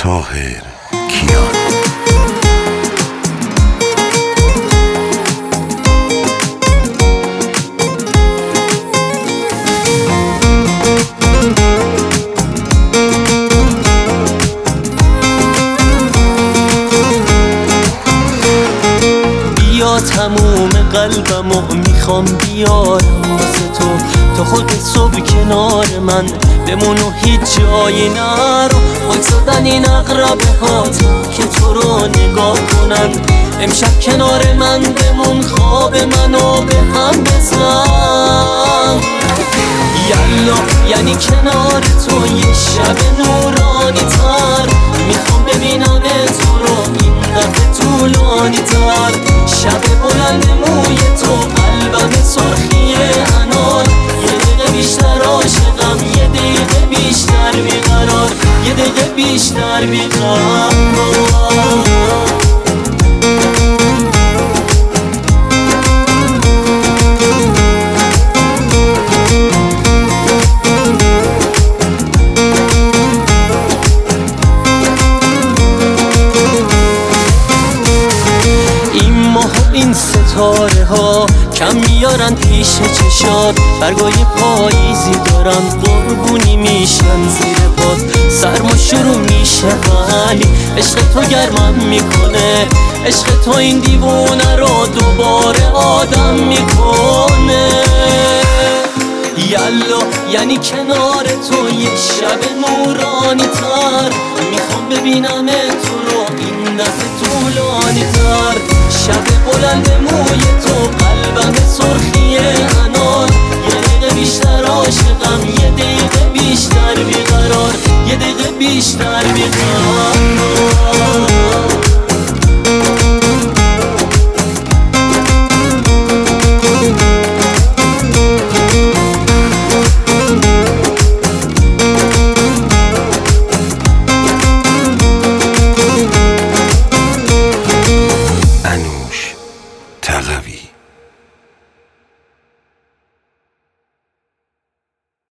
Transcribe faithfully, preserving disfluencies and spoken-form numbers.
طاهر کیان. بیا تموم قلبمو میخوام بیارم واسه تو، تو خودت صبح کنار من بمون و هیچ جایی نرو. وایسادن این اقربه هات که تو رو نگاه کنن، امشب کنار من بمون خواب منو به هم بزن. یلا یعنی کنار تو یه شب نورانی تر، میخوام ببینم تو رو این دفعه طولانی تر. شب بلند موی تو قلبم سرخی انار، یه دقیقه بیشتر عاشقم، یه دقیقه بیشتر بیقرار، یه دقیقه بیشتر بیقرار. این ستاره ها کم میارن پیش چشات، برگای پاییزی دارن قربونی میشن زیر پات. سرما شروع میشه ولی عشق تو گرمم میکنه، عشق تو این دیوونه رو دوباره آدم میکنه. یلا یعنی کنار تو یه شب نورانی تر، میخوام ببینم تو رو این دفعه طولانی تر. شب بلند موی تو قلبم سرخی انار، یه دقیقه بیشتر عاشقم، یه دقیقه بیشتر بیقرار، یه دقیقه بیشتر بیقرار.